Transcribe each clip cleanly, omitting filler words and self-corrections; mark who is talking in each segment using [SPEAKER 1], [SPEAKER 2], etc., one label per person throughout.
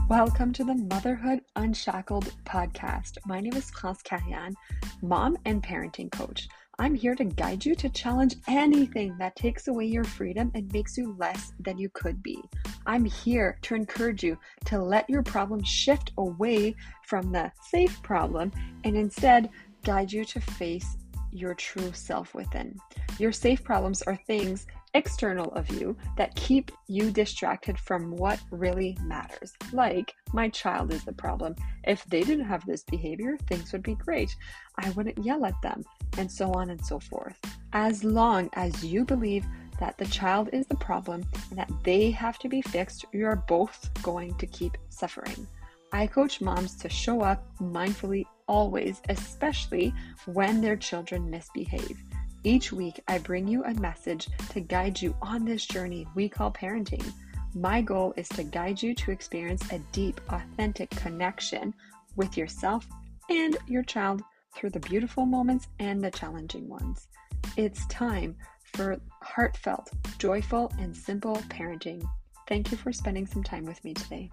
[SPEAKER 1] Welcome to the Motherhood Unshackled podcast. My name is Klaus Kahyan, mom and parenting coach. I'm here to guide you to challenge anything that takes away your freedom and makes you less than you could be. I'm here to encourage you to let your problem shift away from the safe problem and instead guide you to face your true self within. Your safe problems are things external of you that keep you distracted from what really matters. Like, my child is the problem. If they didn't have this behavior, things would be great. I wouldn't yell at them, and so on and so forth. As long as you believe that the child is the problem and that they have to be fixed, you're both going to keep suffering. I coach moms to show up mindfully always, especially when their children misbehave. Each week, I bring you a message to guide you on this journey we call parenting. My goal is to guide you to experience a deep, authentic connection with yourself and your child through the beautiful moments and the challenging ones. It's time for heartfelt, joyful, and simple parenting. Thank you for spending some time with me today.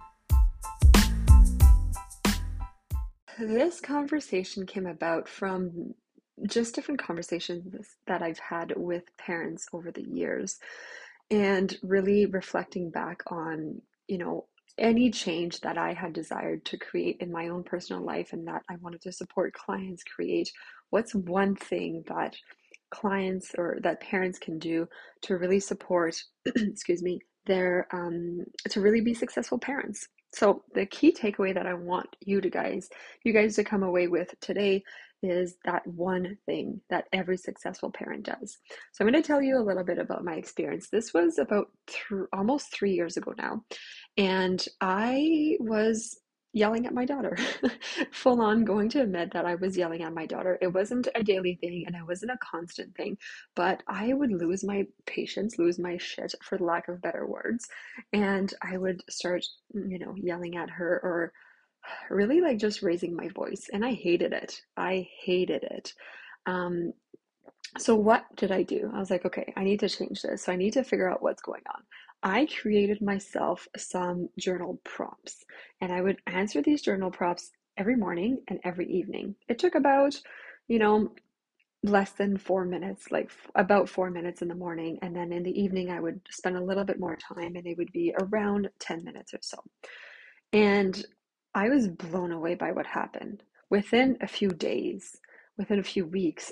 [SPEAKER 1] This conversation came about from just different conversations that I've had with parents over the years, and really reflecting back on, any change that I had desired to create in my own personal life and that I wanted to support clients create. What's one thing that clients or that parents can do to really support, excuse me, their to really be successful parents? So the key takeaway that I want you guys to come away with today is that one thing that every successful parent does. So I'm going to tell you a little bit about my experience. This was about almost 3 years ago now, and I was yelling at my daughter. Full on going to admit that I was yelling at my daughter. It wasn't a daily thing and it wasn't a constant thing, but I would lose my patience, lose my shit, for the lack of better words, and I would start, yelling at her, or really like just raising my voice, and I hated it. I hated it. Um, so what did I do? I was like, okay, I need to change this. So I need to figure out what's going on. I created myself some journal prompts, and I would answer these journal prompts every morning and every evening. It took about, you know, less than 4 minutes, like about 4 minutes in the morning. And then in the evening, I would spend a little bit more time, and it would be around 10 minutes or so. And I was blown away by what happened. Within a few days, within a few weeks,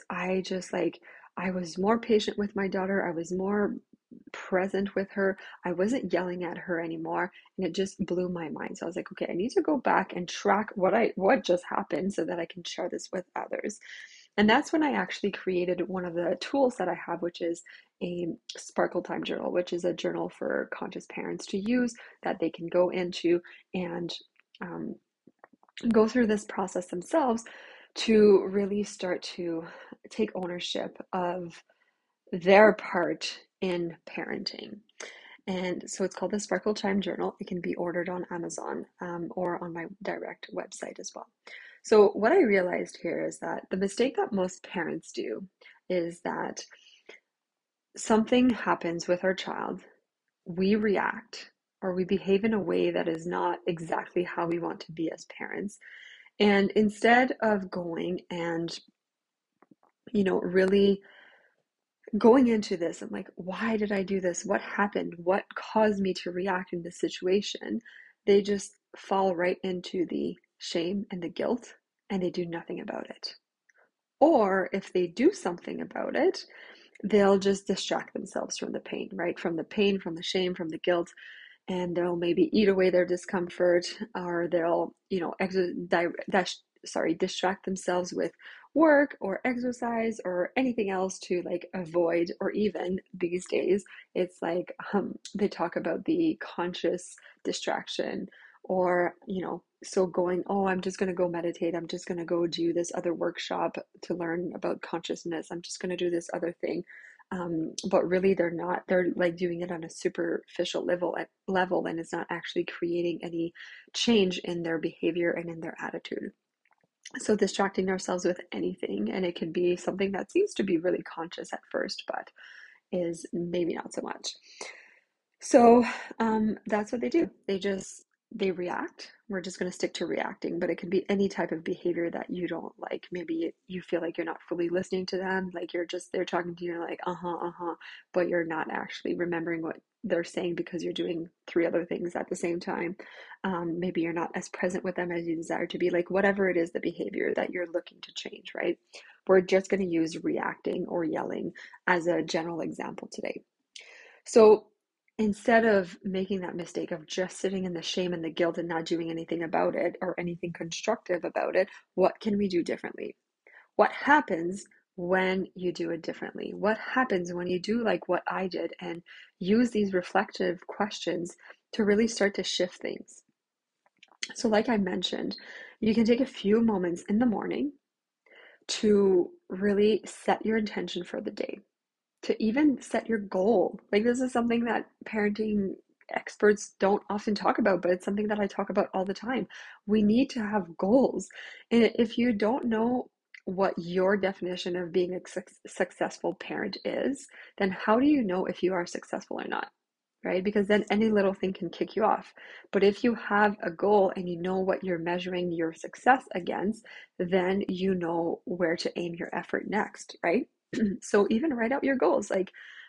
[SPEAKER 1] I was more patient with my daughter. I was more present with her. I wasn't yelling at her anymore, and it just blew my mind. So I was like, okay, I need to go back and track what just happened so that I can share this with others. And that's when I actually created one of the tools that I have, which is a Sparkle Time journal, which is a journal for conscious parents to use that they can go into and um, go through this process themselves to really start to take ownership of their part in parenting. And so it's called the Sparkle Time Journal. It can be ordered on Amazon or on my direct website as well. So what I realized here is that the mistake that most parents do is that something happens with our child, we react, or we behave in a way that is not exactly how we want to be as parents. And instead of going and, really going into this, I'm like, why did I do this? What happened? What caused me to react in this situation? They just fall right into the shame and the guilt, and they do nothing about it. Or if they do something about it, they'll just distract themselves from the pain, right? From the pain, from the shame, from the guilt, and they'll maybe eat away their discomfort, or they'll, distract themselves with work or exercise or anything else to like avoid, or even these days, it's like they talk about the conscious distraction, or, so going, oh, I'm just going to go meditate. I'm just going to go do this other workshop to learn about consciousness. I'm just going to do this other thing. But really they're not, they're like doing it on a superficial level, and it's not actually creating any change in their behavior and in their attitude. So distracting ourselves with anything, and it can be something that seems to be really conscious at first, but is maybe not so much. So that's what they do. They just they react. We're just going to stick to reacting, but it could be any type of behavior that you don't like. Maybe you feel like you're not fully listening to them, like they're talking to you, you're like, uh-huh, uh-huh, but you're not actually remembering what they're saying because you're doing three other things at the same time. Maybe you're not as present with them as you desire to be, like whatever it is, the behavior that you're looking to change, right? We're just going to use reacting or yelling as a general example today. So instead of making that mistake of just sitting in the shame and the guilt and not doing anything about it or anything constructive about it, what can we do differently? What happens when you do it differently? What happens when you do like what I did and use these reflective questions to really start to shift things? So, like I mentioned, you can take a few moments in the morning to really set your intention for the day, to even set your goal. Like, this is something that parenting experts don't often talk about, but it's something that I talk about all the time. We need to have goals. And if you don't know what your definition of being a successful parent is, then how do you know if you are successful or not? Right? Because then any little thing can kick you off. But if you have a goal and you know what you're measuring your success against, then you know where to aim your effort next, right? So even write out your goals, like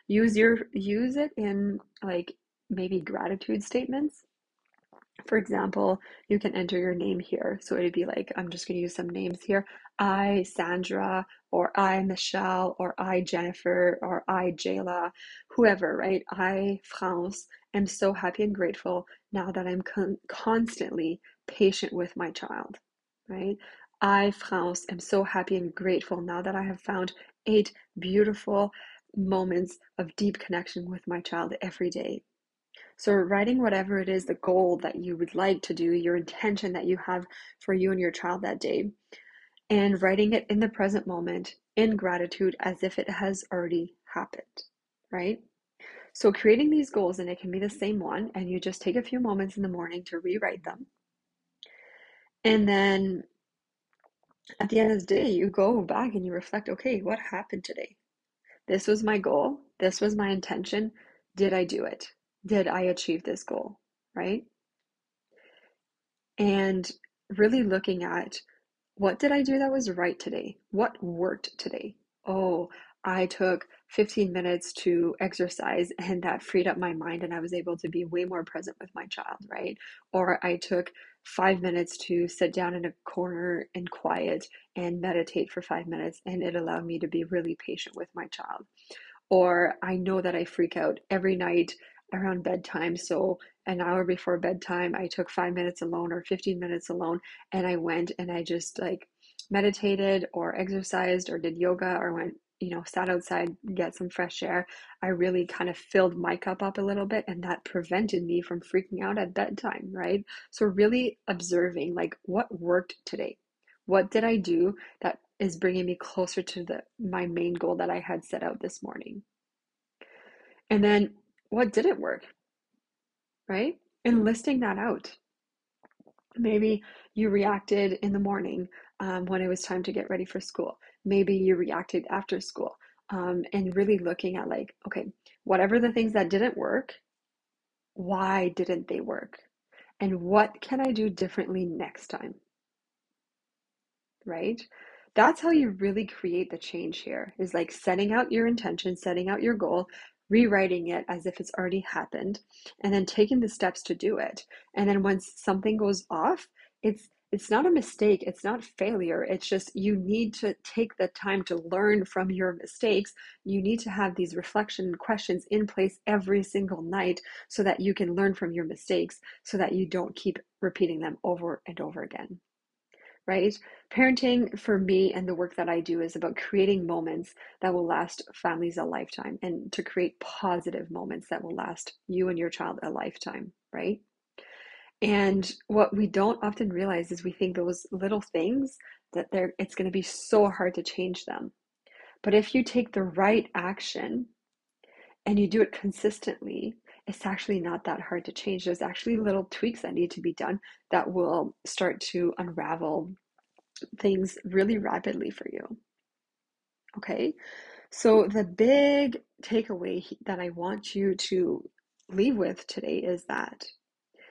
[SPEAKER 1] use it in like maybe gratitude statements. For example, you can enter your name here. So it'd be like, I'm just going to use some names here. I, Sandra, or I, Michelle, or I, Jennifer, or I, Jayla, whoever, right? I, France, am so happy and grateful now that I'm constantly patient with my child, right? I, France, am so happy and grateful now that I have found 8 beautiful moments of deep connection with my child every day. So, writing whatever it is, the goal that you would like to do, your intention that you have for you and your child that day, and writing it in the present moment in gratitude as if it has already happened, right? So, creating these goals, and it can be the same one, and you just take a few moments in the morning to rewrite them. And then at the end of the day, you go back and you reflect, okay, what happened today? This was my goal. This was my intention. Did I do it? Did I achieve this goal? Right? And really looking at, what did I do that was right today? What worked today? Oh, I took 15 minutes to exercise and that freed up my mind and I was able to be way more present with my child, right? Or I took 5 minutes to sit down in a corner in quiet and meditate for 5 minutes and it allowed me to be really patient with my child. Or I know that I freak out every night around bedtime. So an hour before bedtime, I took 5 minutes alone or 15 minutes alone, and I went and I just like meditated or exercised or did yoga or went, sat outside, get some fresh air. I really kind of filled my cup up a little bit, and that prevented me from freaking out at bedtime, right? So really observing like what worked today. What did I do that is bringing me closer to my main goal that I had set out this morning? And then what didn't work, right? And listing that out. Maybe you reacted in the morning when it was time to get ready for school. Maybe you reacted after school. And really looking at like, okay, whatever the things that didn't work, why didn't they work? And what can I do differently next time? Right? That's how you really create the change here, is like setting out your intention, setting out your goal, rewriting it as if it's already happened, and then taking the steps to do it. And then once something goes off, it's not a mistake, it's not failure. It's just you need to take the time to learn from your mistakes. You need to have these reflection questions in place every single night so that you can learn from your mistakes so that you don't keep repeating them over and over again, right? Parenting for me and the work that I do is about creating moments that will last families a lifetime and to create positive moments that will last you and your child a lifetime, right? And what we don't often realize is we think those little things that it's going to be so hard to change them. But if you take the right action and you do it consistently, it's actually not that hard to change. There's actually little tweaks that need to be done that will start to unravel things really rapidly for you. Okay, so the big takeaway that I want you to leave with today is that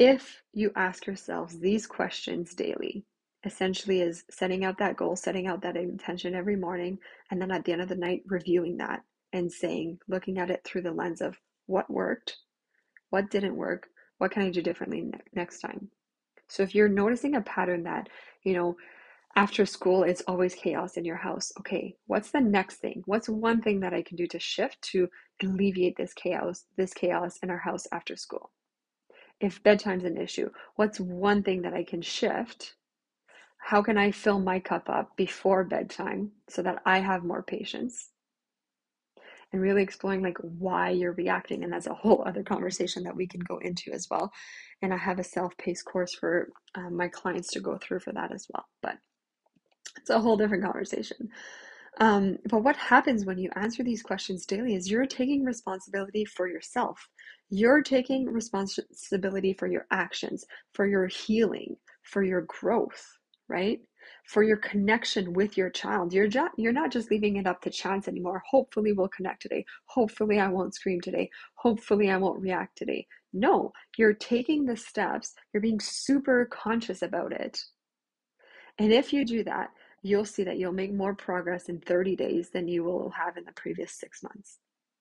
[SPEAKER 1] If you ask yourselves these questions daily, essentially is setting out that goal, setting out that intention every morning, and then at the end of the night, reviewing that and saying, looking at it through the lens of what worked, what didn't work, what can I do differently next time? So if you're noticing a pattern that, you know, after school, it's always chaos in your house. Okay, what's the next thing? What's one thing that I can do to shift to alleviate this chaos in our house after school? If bedtime's an issue, what's one thing that I can shift? How can I fill my cup up before bedtime so that I have more patience? And really exploring like why you're reacting. And that's a whole other conversation that we can go into as well. And I have a self-paced course for my clients to go through for that as well. But it's a whole different conversation. But what happens when you answer these questions daily is you're taking responsibility for yourself. You're taking responsibility for your actions, for your healing, for your growth, right? For your connection with your child. You're not just leaving it up to chance anymore. Hopefully we'll connect today. Hopefully I won't scream today. Hopefully I won't react today. No, you're taking the steps. You're being super conscious about it. And if you do that, you'll see that you'll make more progress in 30 days than you will have in the previous 6 months,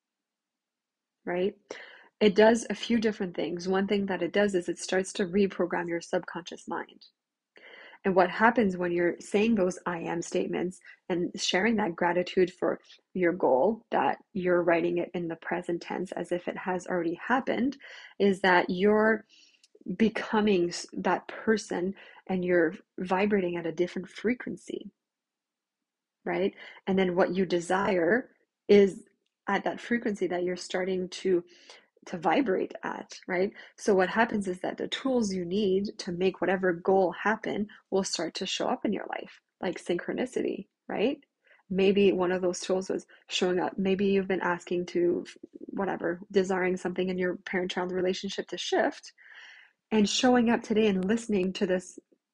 [SPEAKER 1] right? It does a few different things. One thing that it does is it starts to reprogram your subconscious mind. And what happens when you're saying those I am statements and sharing that gratitude for your goal, that you're writing it in the present tense as if it has already happened, is that you're becoming that person and you're vibrating at a different frequency, right? And then what you desire is at that frequency that you're starting to vibrate at, right? So what happens is that the tools you need to make whatever goal happen will start to show up in your life, like synchronicity, right? Maybe one of those tools was showing up. Maybe you've been asking to, whatever, desiring something in your parent-child relationship to shift, and showing up today and listening to this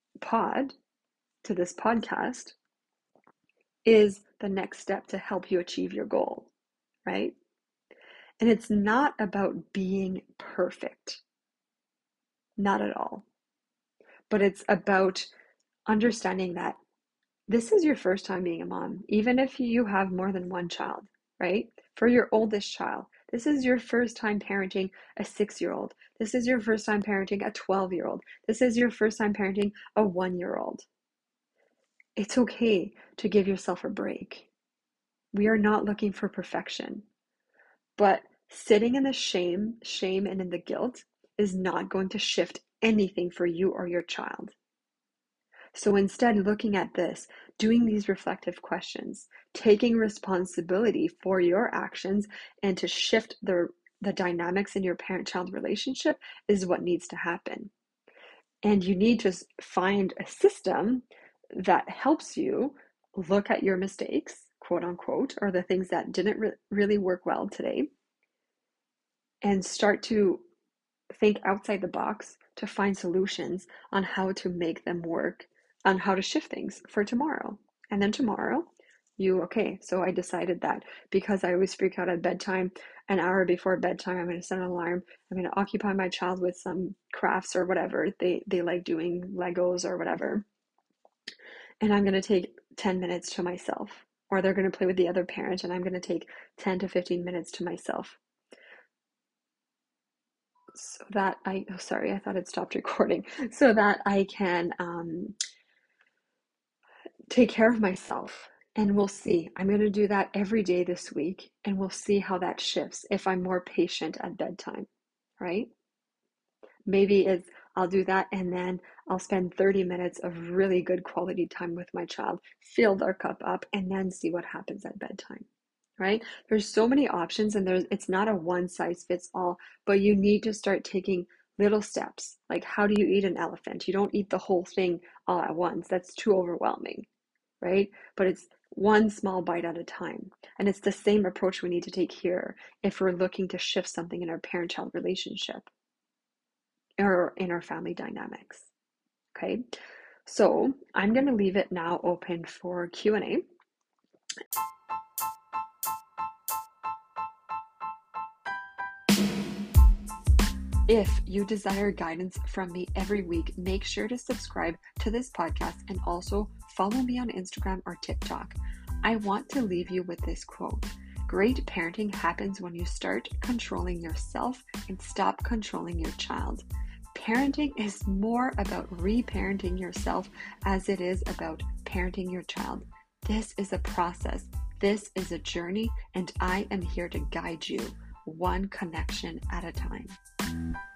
[SPEAKER 1] podcast is the next step to help you achieve your goal, right? And it's not about being perfect, not at all. But it's about understanding that this is your first time being a mom, even if you have more than one child, right? For your oldest child, this is your first time parenting a 6-year-old. This is your first time parenting a 12-year-old. This is your first time parenting a 1-year-old. It's okay to give yourself a break. We are not looking for perfection, but sitting in the shame and in the guilt is not going to shift anything for you or your child. So instead, looking at this, doing these reflective questions, taking responsibility for your actions and to shift the dynamics in your parent-child relationship is what needs to happen. And you need to find a system that helps you look at your mistakes, quote unquote, or the things that didn't really work well today, and start to think outside the box to find solutions on how to make them work, on how to shift things for tomorrow. And then tomorrow, so I decided that because I always freak out at bedtime, an hour before bedtime, I'm going to set an alarm. I'm going to occupy my child with some crafts or whatever. They like doing Legos or whatever. And I'm going to take 10 minutes to myself. Or they're going to play with the other parent, and I'm going to take 10 to 15 minutes to myself. So that I thought it stopped recording. So that I can take care of myself. And we'll see. I'm going to do that every day this week, and we'll see how that shifts if I'm more patient at bedtime, right? Maybe I'll do that, and then I'll spend 30 minutes of really good quality time with my child, fill their cup up, and then see what happens at bedtime, right? There's so many options, and it's not a one size fits all, but you need to start taking little steps. Like, how do you eat an elephant? You don't eat the whole thing all at once. That's too overwhelming, right? But it's one small bite at a time. And it's the same approach we need to take here if we're looking to shift something in our parent-child relationship or in our family dynamics. Okay, so I'm going to leave it now open for Q&A. If you desire guidance from me every week, make sure to subscribe to this podcast and also follow me on Instagram or TikTok. I want to leave you with this quote. Great parenting happens when you start controlling yourself and stop controlling your child. Parenting is more about reparenting yourself as it is about parenting your child. This is a process. This is a journey, and I am here to guide you one connection at a time.